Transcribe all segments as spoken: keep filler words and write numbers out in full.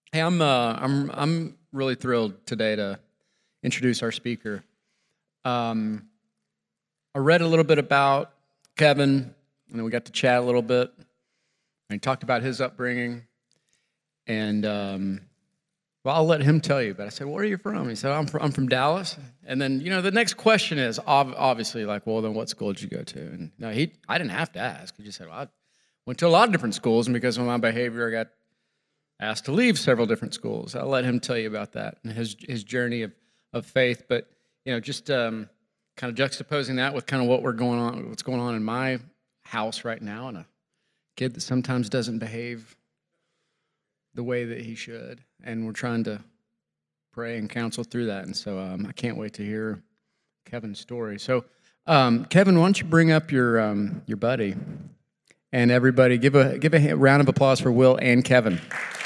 Hey, I'm uh, I'm I'm really thrilled today to introduce our speaker. Um, I read a little bit about Kevin, and then we got to chat a little bit. And he talked about his upbringing, and um, well, I'll let him tell you. But I said, "Where are you from?" He said, "I'm from I'm from Dallas." And then you know the next question is ob- obviously like, "Well, then what school did you go to?" And no, he I didn't have to ask. He just said, "Well, I went to a lot of different schools, and because of my behavior, I got asked to leave several different schools." I'll let him tell you about that and his his journey of of faith. But you know, just um, kind of juxtaposing that with kind of what we're going on, what's going on in my house right now, and a kid that sometimes doesn't behave the way that he should, and we're trying to pray and counsel through that. And so um, I can't wait to hear Kevin's story. So, um, Kevin, why don't you bring up your um, your buddy, and everybody give a give a round of applause for Will and Kevin.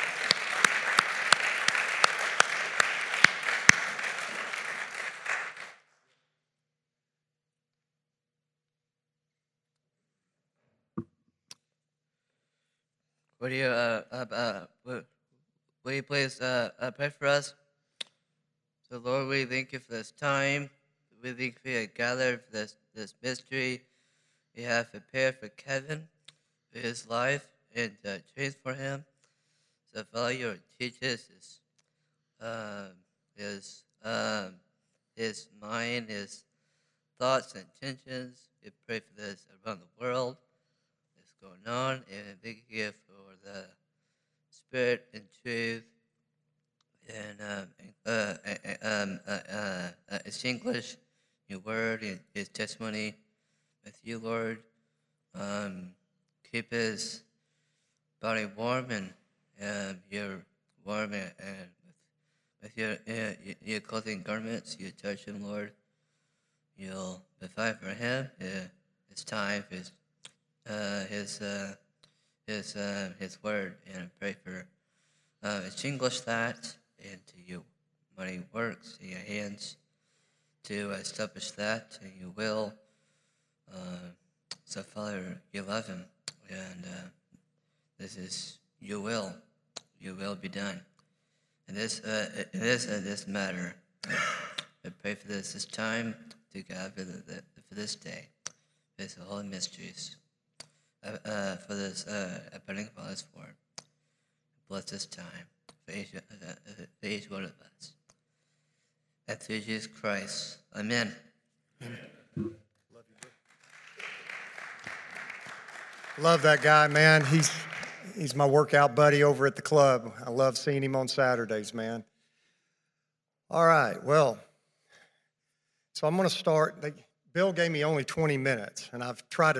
Would you, uh, uh, uh, will, will you please uh, uh, pray for us? So, Lord, we thank you for this time. We thank you for gathered for this, this mystery you have prepared for Kevin, for his life, and uh, dreams for him. So, Father, your teaches his, uh, his, um, his mind, his thoughts and intentions. We pray for this around the world that's going on, and thank you for the spirit and truth and um, uh, uh, um, uh, uh, uh, his English, your word, and his testimony with you, Lord. Um, keep his body warm and um, your warm and, and with, with your, uh, your your clothing garments, you touch him, Lord. You'll provide for him uh, his time, his uh, his uh, his uh, his word, and pray for uh, extinguish that into your mighty works in your hands to establish that, and you will. Uh, so, Father, you love him, and uh, this is your will. Your will be done. And this, uh, in this, uh, this matter, I pray for this this time to God for, the, the, for this day, for this holy mysteries, uh, uh, for this uh, burning upon this form. Bless this time for each, uh, uh, for each one of us. And through Jesus Christ. Amen. Love that guy, man. He's he's my workout buddy over at the club. I love seeing him on Saturdays, man. All right, well, so I'm going to start. They, Bill gave me only twenty minutes, and I've tried to,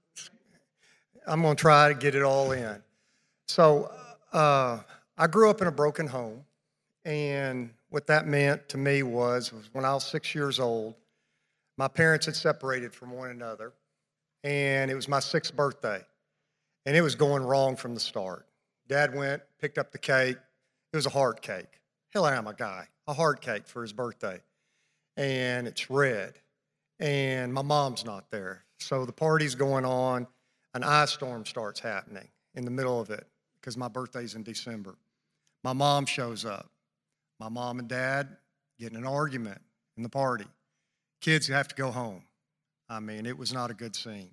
I'm going to try to get it all in. So uh, I grew up in a broken home, and what that meant to me was, was when I was six years old, my parents had separated from one another, and it was my sixth birthday, and it was going wrong from the start. Dad went, picked up the cake. It was a heart cake. Hell, I am a guy. A heart cake for his birthday, and it's red, and my mom's not there. So the party's going on. An ice storm starts happening in the middle of it because my birthday's in December. My mom shows up. My mom and dad get in an argument in the party. Kids have to go home. I mean, it was not a good scene.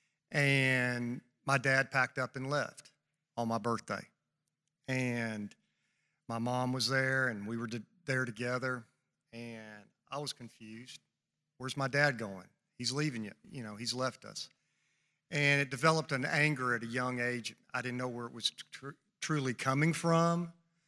And my dad packed up and left on my birthday. And my mom was there, and we were there together, and I was confused. Where's my dad going? He's leaving you. You know, he's left us. And it developed an anger at a young age. I didn't know where it was tr- truly coming from.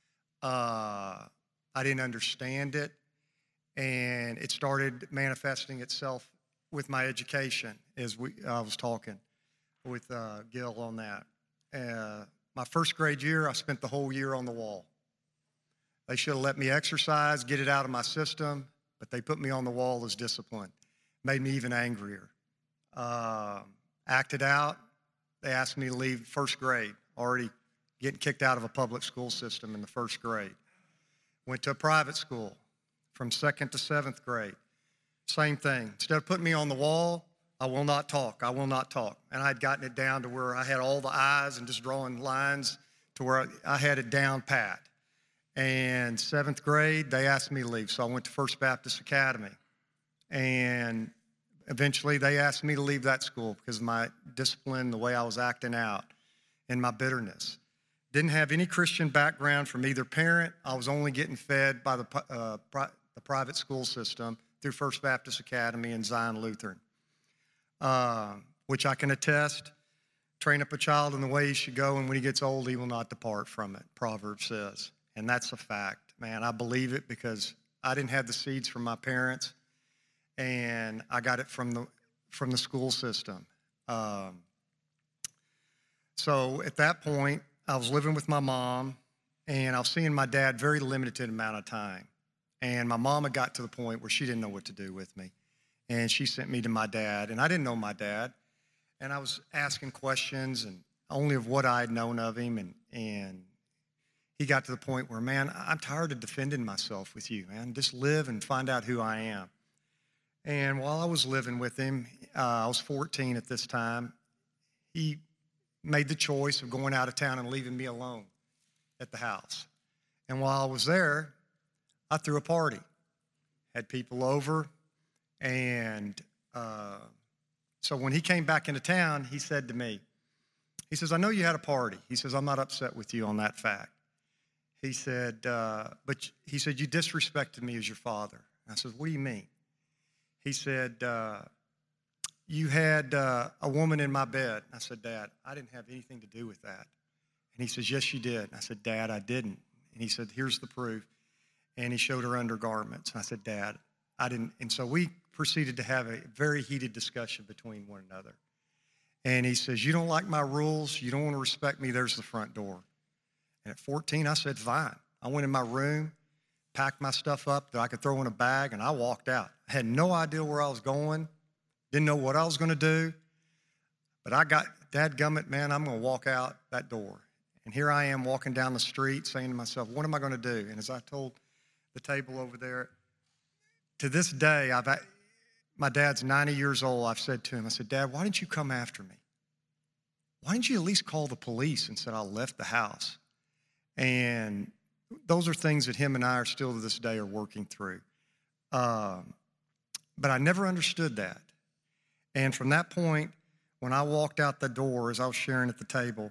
Uh, I didn't understand it. And it started manifesting itself with my education, as we I was talking with uh, Gil on that. Uh, my first grade year, I spent the whole year on the wall. They should have let me exercise, get it out of my system, but they put me on the wall as discipline. Made me even angrier. Uh, acted out. They asked me to leave first grade, already getting kicked out of a public school system in the first grade. Went to a private school from second to seventh grade. Same thing. Instead of putting me on the wall, I will not talk. I will not talk. And I had gotten it down to where I had all the I's and just drawing lines to where I had it down pat. And seventh grade, they asked me to leave. So I went to First Baptist Academy. And eventually they asked me to leave that school because of my discipline, the way I was acting out, and my bitterness. Didn't have any Christian background from either parent. I was only getting fed by the, uh, pri- the private school system through First Baptist Academy and Zion Lutheran, uh, which I can attest. Train up a child in the way he should go, and when he gets old, he will not depart from it, Proverbs says. And that's a fact, man. I believe it because I didn't have the seeds from my parents, and I got it from the from the school system. Um, so at that point, I was living with my mom, and I was seeing my dad very limited amount of time. And my mama got to the point where she didn't know what to do with me, and she sent me to my dad, and I didn't know my dad. And I was asking questions and only of what I had known of him. And, and he got to the point where, man, I'm tired of defending myself with you, man. Just live and find out who I am. And while I was living with him, uh, I was fourteen at this time, he made the choice of going out of town and leaving me alone at the house. And while I was there, I threw a party. Had people over, and uh, so when he came back into town, he said to me, he says, I know you had a party. He says, I'm not upset with you on that fact. He said, uh, but he said, you disrespected me as your father. I said, what do you mean? He said, uh, you had uh, a woman in my bed. I said, Dad, I didn't have anything to do with that. And he says, yes, you did. I said, Dad, I didn't. And he said, here's the proof. And he showed her undergarments. And I said, Dad, I didn't. And so we proceeded to have a very heated discussion between one another. And he says, you don't like my rules, you don't want to respect me, there's the front door. And at fourteen, I said, fine. I went in my room, packed my stuff up that I could throw in a bag, and I walked out. I had no idea where I was going, didn't know what I was going to do, but I got, dadgummit, man, I'm going to walk out that door. And here I am walking down the street saying to myself, what am I going to do? And as I told the table over there, to this day, I've my dad's ninety years old. I've said to him, I said, Dad, why didn't you come after me? Why didn't you at least call the police and said I left the house? And those are things that him and I are still to this day are working through. Um, but I never understood that. And from that point, when I walked out the door, as I was sharing at the table,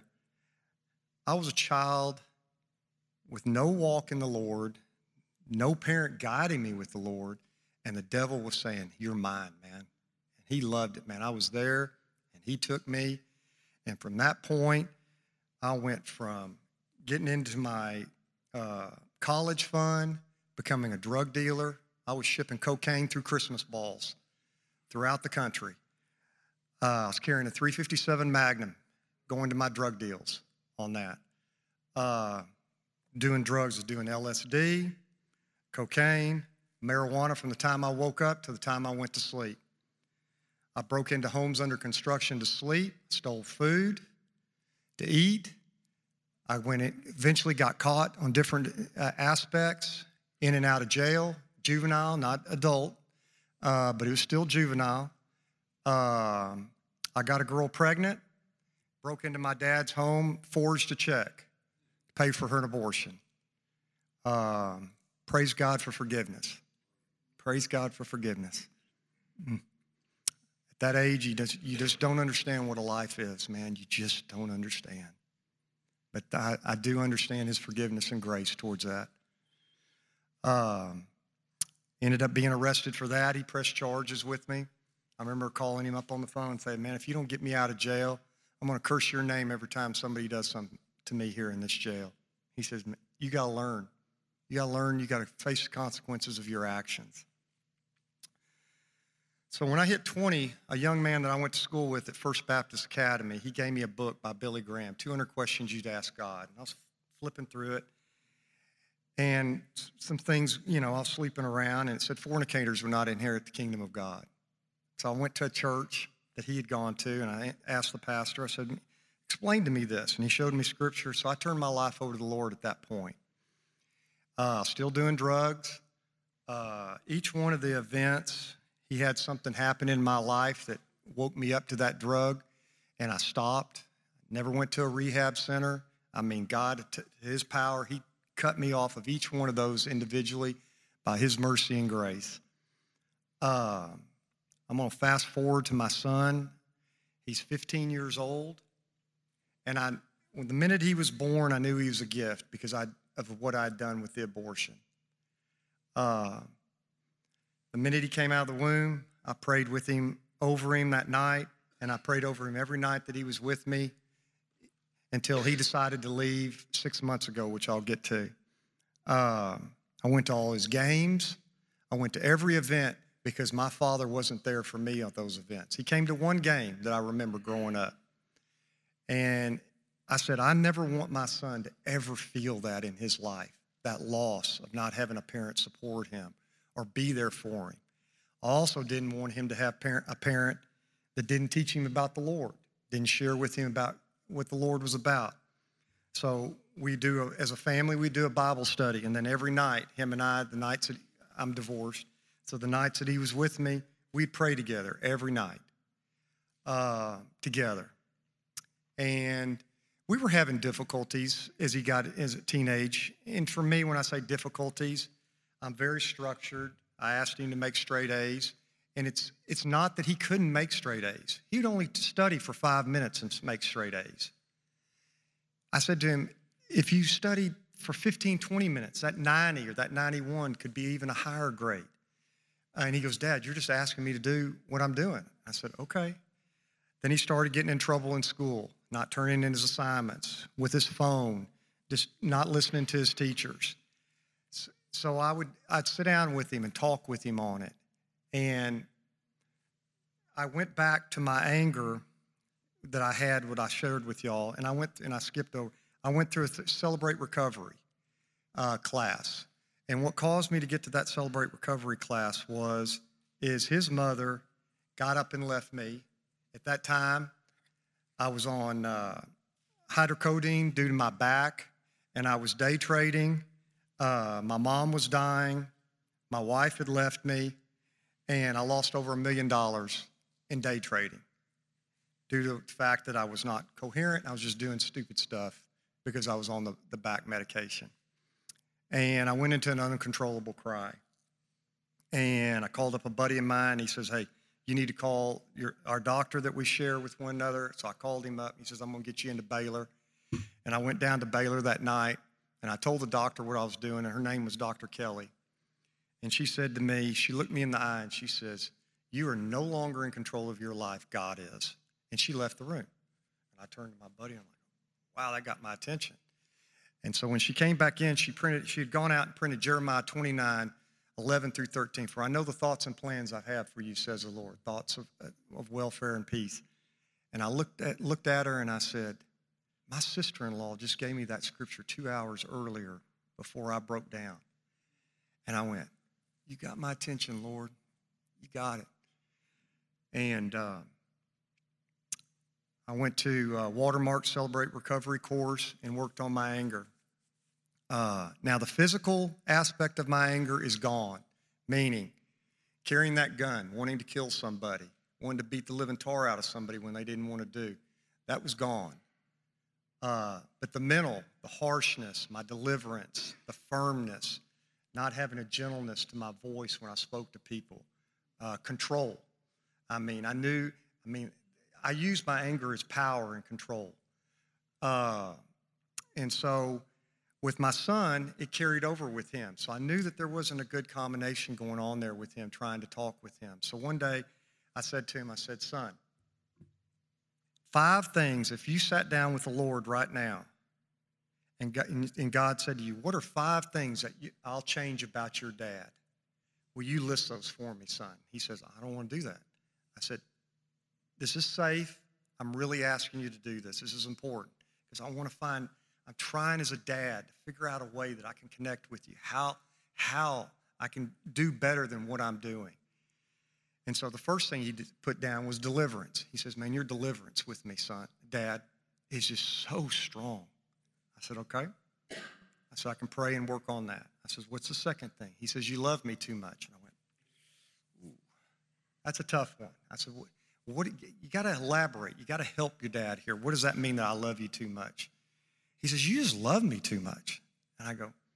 I was a child with no walk in the Lord, no parent guiding me with the Lord, and the devil was saying, you're mine, man. And he loved it, man. I was there, and he took me. And from that point, I went from getting into my uh, college fund, becoming a drug dealer. I was shipping cocaine through Christmas balls throughout the country. Uh, I was carrying a three fifty-seven Magnum, going to my drug deals on that. Uh, doing drugs, was doing L S D, cocaine, marijuana from the time I woke up to the time I went to sleep. I broke into homes under construction to sleep, stole food to eat. I went in, eventually got caught on different uh, aspects, in and out of jail, juvenile, not adult, uh, but it was still juvenile. Um, I got a girl pregnant, broke into my dad's home, forged a check to pay for her an abortion. Um, praise God for forgiveness. Praise God for forgiveness. At that age, you just, you just don't understand what a life is, man. You just don't understand. But I, I do understand his forgiveness and grace towards that. Um, ended up being arrested for that. He pressed charges with me. I remember calling him up on the phone and saying, man, if you don't get me out of jail, I'm going to curse your name every time somebody does something to me here in this jail. He says, you got to learn. You got to learn. You got to face the consequences of your actions. So when I hit twenty, a young man that I went to school with at First Baptist Academy, he gave me a book by Billy Graham, two hundred questions You'd Ask God. And I was flipping through it. And some things, you know, I was sleeping around, and it said fornicators would not inherit the kingdom of God. So I went to a church that he had gone to, and I asked the pastor, I said, explain to me this. And he showed me scripture, so I turned my life over to the Lord at that point. Uh, still doing drugs. Uh, each one of the events, he had something happen in my life that woke me up to that drug, and I stopped. Never went to a rehab center. I mean, God, his power, he cut me off of each one of those individually by his mercy and grace. Uh, I'm going to fast forward to my son. He's fifteen years old. And I, when the minute he was born, I knew he was a gift because I, of what I'd done with the abortion. Uh, the minute he came out of the womb, I prayed with him, over him that night, and I prayed over him every night that he was with me until he decided to leave six months ago, which I'll get to. Uh, I went to all his games. I went to every event because my father wasn't there for me at those events. He came to one game that I remember growing up. And I said, I never want my son to ever feel that in his life, that loss of not having a parent support him or be there for him. I also didn't want him to have parent, a parent that didn't teach him about the Lord, didn't share with him about what the Lord was about. So we do, a, as a family, we do a Bible study. And then every night, him and I, the nights that I'm divorced, so the nights that he was with me, we'd pray together every night uh, together. And we were having difficulties as he got as a teenage. And for me, when I say difficulties, I'm very structured. I asked him to make straight A's. And it's it's not that he couldn't make straight A's. He would only study for five minutes and make straight A's. I said to him, if you studied for fifteen, twenty minutes, that ninety or that ninety-one could be even a higher grade. And he goes, Dad, you're just asking me to do what I'm doing. I said, okay. Then he started getting in trouble in school, not turning in his assignments, with his phone, just not listening to his teachers. So I would, I'd sit down with him and talk with him on it. And I went back to my anger that I had, what I shared with y'all, and I went, and I skipped over. I went through a Celebrate Recovery uh, class. And what caused me to get to that Celebrate Recovery class was, is his mother got up and left me. At that time, I was on uh, hydrocodone due to my back, and I was day trading. Uh, my mom was dying. My wife had left me, and I lost over a million dollars in day trading due to the fact that I was not coherent. I was just doing stupid stuff because I was on the, the back medication. And I went into an uncontrollable cry. And I called up a buddy of mine. He says, hey, you need to call your, our doctor that we share with one another. So I called him up. He says, I'm going to get you into Baylor. And I went down to Baylor that night, and I told the doctor what I was doing, and her name was Doctor Kelly. And she said to me, she looked me in the eye, and she says, you are no longer in control of your life. God is. And she left the room. And I turned to my buddy, and I'm like, wow, that got my attention. And so when she came back in, she printed, she had gone out and printed Jeremiah twenty-nine, eleven through thirteen. For I know the thoughts and plans I have for you, says the Lord, thoughts of, of welfare and peace. And I looked at, looked at her and I said, my sister-in-law just gave me that scripture two hours earlier before I broke down. And I went, you got my attention, Lord. You got it. And uh, I went to uh, Watermark Celebrate Recovery course and worked on my anger. Uh, now, the physical aspect of my anger is gone, meaning carrying that gun, wanting to kill somebody, wanting to beat the living tar out of somebody when they didn't want to do. That was gone. Uh, but the mental, the harshness, my deliverance, the firmness, not having a gentleness to my voice when I spoke to people, uh, control. I mean, I knew, I mean, I used my anger as power and control. Uh, and so with my son, it carried over with him. So I knew that there wasn't a good combination going on there with him, trying to talk with him. So one day I said to him, I said, son, five things, if you sat down with the Lord right now, and God, and God said to you, what are five things that you, I'll change about your dad? Will you list those for me, son? He says, I don't want to do that. I said, this is safe. I'm really asking you to do this. This is important because I want to find, I'm trying as a dad to figure out a way that I can connect with you, how, how I can do better than what I'm doing. And so the first thing he put down was deliverance. He says, man, your deliverance with me, son, dad, is just so strong. I said, okay. I said, I can pray and work on that. I said, what's the second thing? He says, you love me too much. And I went, ooh, that's a tough one. I said, what, what you got to elaborate. You got to help your dad here. What does that mean that I love you too much? He says, you just love me too much. And I go,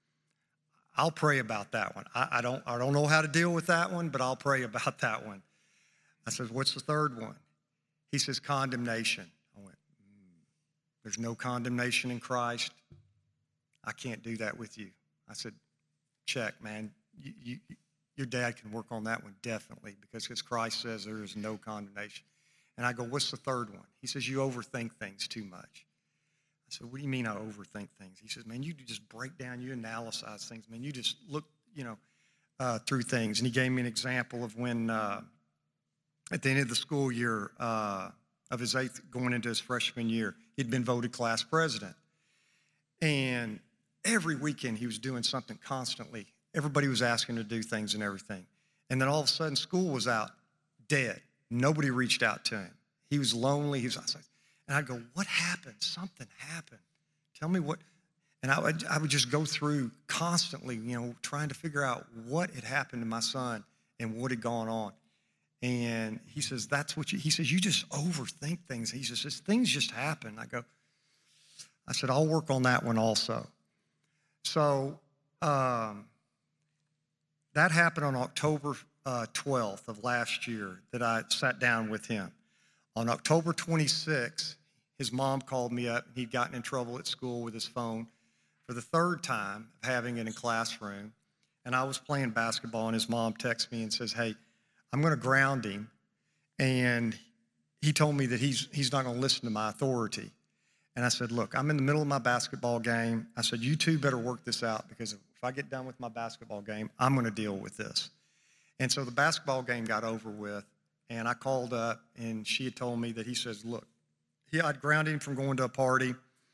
I'll pray about that one. I, I don't I don't know how to deal with that one, but I'll pray about that one. I said, what's the third one? He says, condemnation. I went, mm, there's no condemnation in Christ. I can't do that with you. I said, check, man. You, you, your dad can work on that one, definitely, because as Christ says there is no condemnation. And I go, what's the third one? He says, you overthink things too much. I said, what do you mean I overthink things? He says, man, you just break down, you analyze things, man. You just look, you know, uh, through things. And he gave me an example of when, uh, at the end of the school year, uh, of his eighth, going into his freshman year, he'd been voted class president. And every weekend he was doing something constantly. Everybody was asking him to do things and everything. And then all of a sudden, school was out, dead. Nobody reached out to him. He was lonely. He was outside. And I'd go, what happened? Something happened. Tell me what. And I would, I would just go through constantly, you know, trying to figure out what had happened to my son and what had gone on. And he says, that's what you, he says, you just overthink things. He says, things just happen. I go, I said, I'll work on that one also. So um, that happened on October uh, twelfth of last year that I sat down with him. On October twenty-sixth, his mom called me up. He'd gotten in trouble at school with his phone for the third time of having it in classroom. And I was playing basketball, and his mom texts me and says, hey, I'm going to ground him. And he told me that he's, he's not going to listen to my authority. And I said, look, I'm in the middle of my basketball game. I said, you two better work this out, because if I get done with my basketball game, I'm going to deal with this. And so the basketball game got over with, and I called up, and she had told me that he says, look, he, I'd grounded him from going to a party.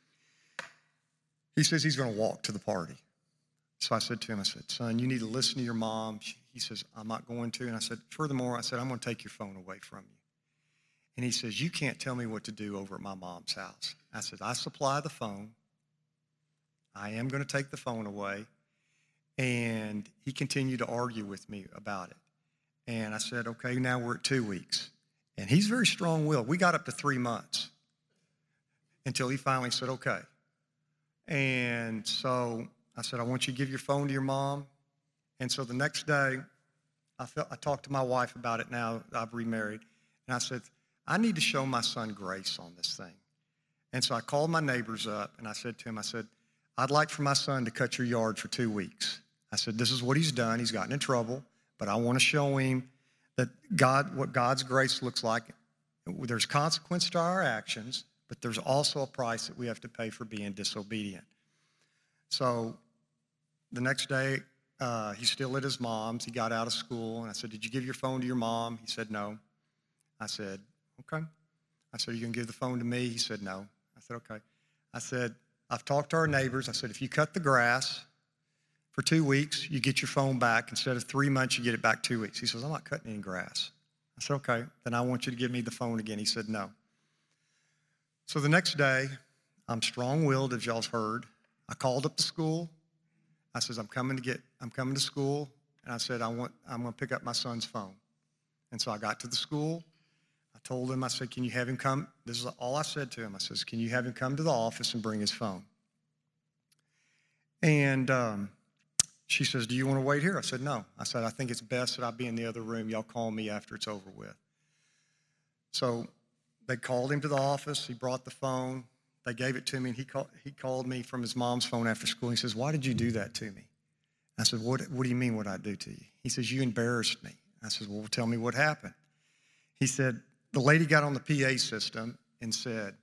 He says he's going to walk to the party. So I said to him, I said, son, you need to listen to your mom. He says, I'm not going to. And I said, furthermore, I said, I'm going to take your phone away from you. And he says, you can't tell me what to do over at my mom's house. I said, I supply the phone. I am going to take the phone away. And he continued to argue with me about it. And I said, okay, now we're at two weeks. And he's very strong-willed. We got up to three months until he finally said, okay. And so I said, I want you to give your phone to your mom. And so the next day, I, felt, I talked to my wife about it now. I've remarried. And I said, I need to show my son grace on this thing. And so I called my neighbors up, and I said to him, I said, I'd like for my son to cut your yard for two weeks. I said, this is what he's done. He's gotten in trouble, but I want to show him that God, what God's grace looks like. There's consequence to our actions, but there's also a price that we have to pay for being disobedient. So the next day, uh, he's still at his mom's. He got out of school, and I said, did you give your phone to your mom? He said, no. I said, okay. I said, are you going to give the phone to me? He said, no. I said, okay. I said, I've talked to our neighbors. I said, if you cut the grass for two weeks, you get your phone back. Instead of three months, you get it back two weeks. He says, I'm not cutting any grass. I said, okay, then I want you to give me the phone again. He said, no. So the next day, I'm strong-willed, as y'all's heard. I called up the school. I says, I'm coming to get, I'm coming to school. And I said, I want, I'm going to pick up my son's phone. And so I got to the school. I told him, I said, can you have him come? This is all I said to him. I says, can you have him come to the office and bring his phone? And um, she says, do you want to wait here? I said, no. I said, I think it's best that I be in the other room. Y'all call me after it's over with. So they called him to the office. He brought the phone. They gave it to me, and he, call, he called me from his mom's phone after school. He says, why did you do that to me? I said, what, what do you mean what I do to you? He says, you embarrassed me. I said, well, tell me what happened. He said, the lady got on the P A system and said,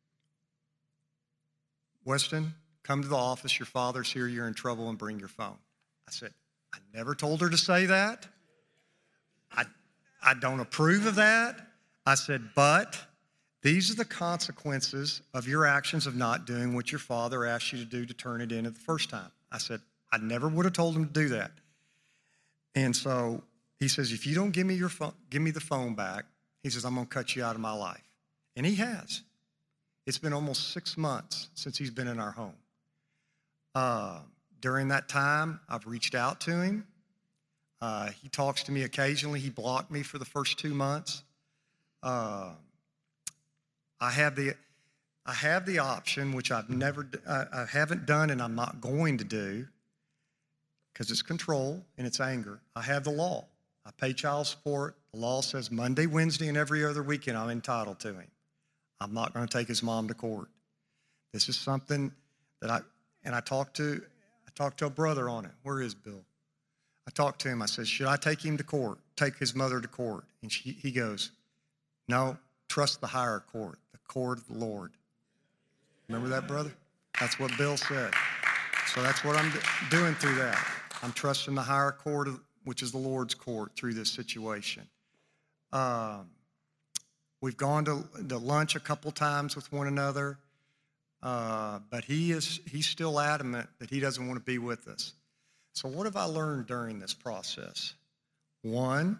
Weston, come to the office. Your father's here. You're in trouble, and bring your phone. I said, I never told her to say that. I, I don't approve of that. I said, but these are the consequences of your actions of not doing what your father asked you to do to turn it in at the first time. I said, I never would have told him to do that. And so he says, if you don't give me your phone, give me the phone back, he says, I'm going to cut you out of my life. And he has. It's been almost six months since he's been in our home. Uh, during that time, I've reached out to him. Uh, he talks to me occasionally. He blocked me for the first two months. Uh, I have the, I have the option, which I've never, I, I haven't done, and I'm not going to do, because it's control and it's anger. I have the law. I pay child support. The law says Monday, Wednesday, and every other weekend I'm entitled to him. I'm not going to take his mom to court. This is something that I, and I talked to, I talked to a brother on it. Where is Bill? I talked to him. I said, should I take him to court, take his mother to court? And she, he goes, no, trust the higher court, the court of the Lord. Remember that, brother? That's what Bill said. So that's what I'm doing through that. I'm trusting the higher court, which is the Lord's court, through this situation. Um, we've gone to, to lunch a couple times with one another, uh, but he is he's still adamant that he doesn't want to be with us. So what have I learned during this process? One,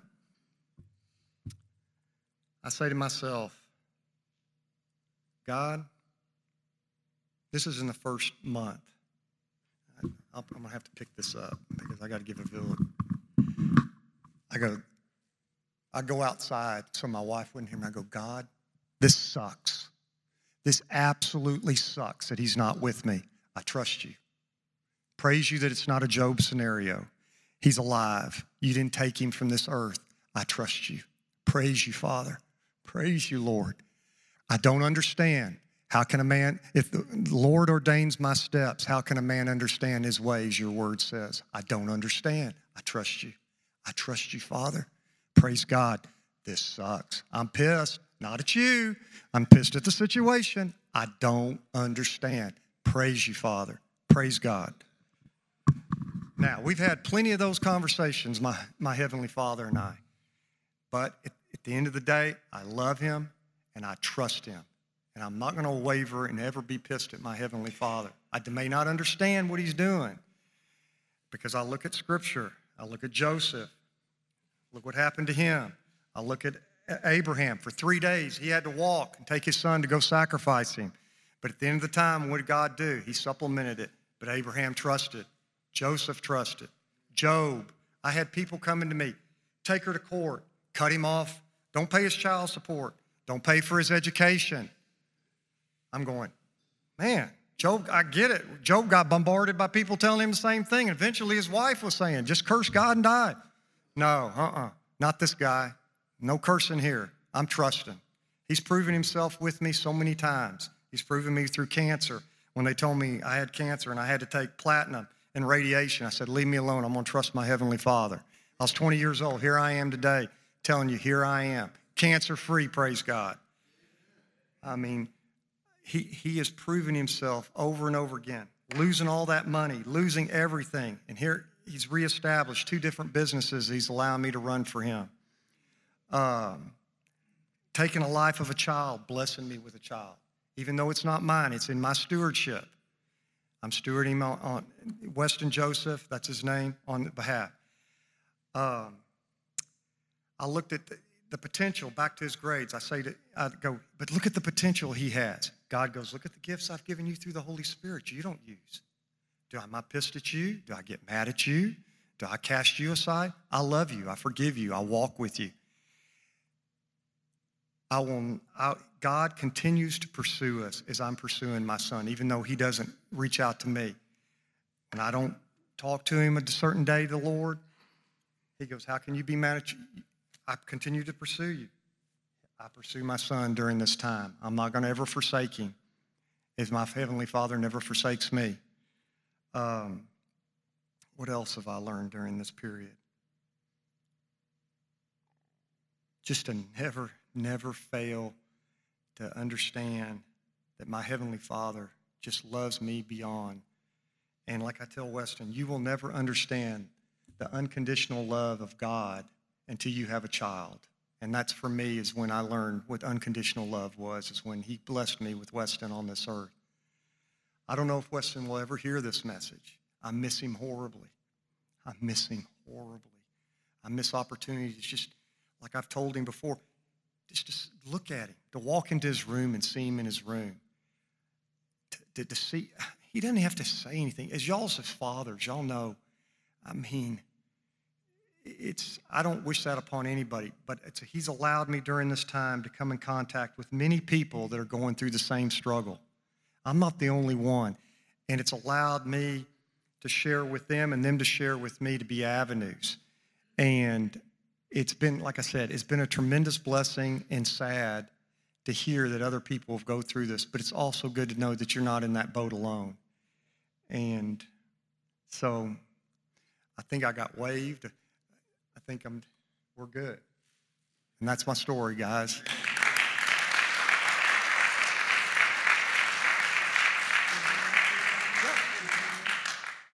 I say to myself, God, this is in the first month. I'm going to have to pick this up because I got to give a village. I go, I go outside so my wife wouldn't hear me. I go, God, this sucks. This absolutely sucks that he's not with me. I trust you. Praise you that it's not a Job scenario. He's alive. You didn't take him from this earth. I trust you. Praise you, Father. Praise you, Lord. I don't understand. How can a man, if the Lord ordains my steps, how can a man understand his ways, your word says? I don't understand. I trust you. I trust you, Father. Praise God. This sucks. I'm pissed. Not at you. I'm pissed at the situation. I don't understand. Praise you, Father. Praise God. Now, we've had plenty of those conversations, my, my Heavenly Father and I. But at, at the end of the day, I love him and I trust him. And I'm not going to waver and ever be pissed at my Heavenly Father. I may not understand what he's doing because I look at Scripture. I look at Joseph. Look what happened to him. I look at Abraham. For three days, he had to walk and take his son to go sacrifice him. But at the end of the time, what did God do? He supplemented it. But Abraham trusted. Joseph trusted. Job. I had people coming to me. Take her to court. Cut him off. Don't pay his child support. Don't pay for his education. I'm going, man, Job, I get it. Job got bombarded by people telling him the same thing. And eventually his wife was saying, just curse God and die. No, uh-uh, not this guy. No cursing here. I'm trusting. He's proven himself with me so many times. He's proven me through cancer. When they told me I had cancer and I had to take platinum and radiation, I said, leave me alone. I'm going to trust my Heavenly Father. I was twenty years old. Here I am today telling you, here I am. Cancer-free, praise God. I mean, He, he has proven himself over and over again, losing all that money, losing everything. And here he's reestablished two different businesses he's allowing me to run for him. Um, taking a life of a child, blessing me with a child. Even though it's not mine, it's in my stewardship. I'm stewarding on, on Weston Joseph, that's his name, on behalf. Um, I looked at the, the potential, back to his grades. I say to, I go, but look at the potential he has. God goes, look at the gifts I've given you through the Holy Spirit you don't use. Do I, am I pissed at you? Do I get mad at you? Do I cast you aside? I love you. I forgive you. I walk with you. I will, I, God continues to pursue us as I'm pursuing my son, even though he doesn't reach out to me. And I don't talk to him a certain day, the Lord. He goes, how can you be mad at you? I continue to pursue you. I pursue my son during this time. I'm not going to ever forsake him, as my Heavenly Father never forsakes me. Um, what else have I learned during this period? Just to never, never fail to understand that my Heavenly Father just loves me beyond. And like I tell Weston, you will never understand the unconditional love of God until you have a child. And that's for me is when I learned what unconditional love was, is when he blessed me with Weston on this earth. I don't know if Weston will ever hear this message. I miss him horribly. I miss him horribly. I miss opportunities, just like I've told him before, just to look at him, to walk into his room and see him in his room. To, to, to see, he doesn't have to say anything. As y'all as fathers, y'all know, I mean, it's, I don't wish that upon anybody, but it's, he's allowed me during this time to come in contact with many people that are going through the same struggle. I'm not the only one. And it's allowed me to share with them and them to share with me to be avenues. And it's been, like I said, it's been a tremendous blessing and sad to hear that other people have go through this, but it's also good to know that you're not in that boat alone. And so I think I got waved. I think I'm, we're good. And that's my story, guys.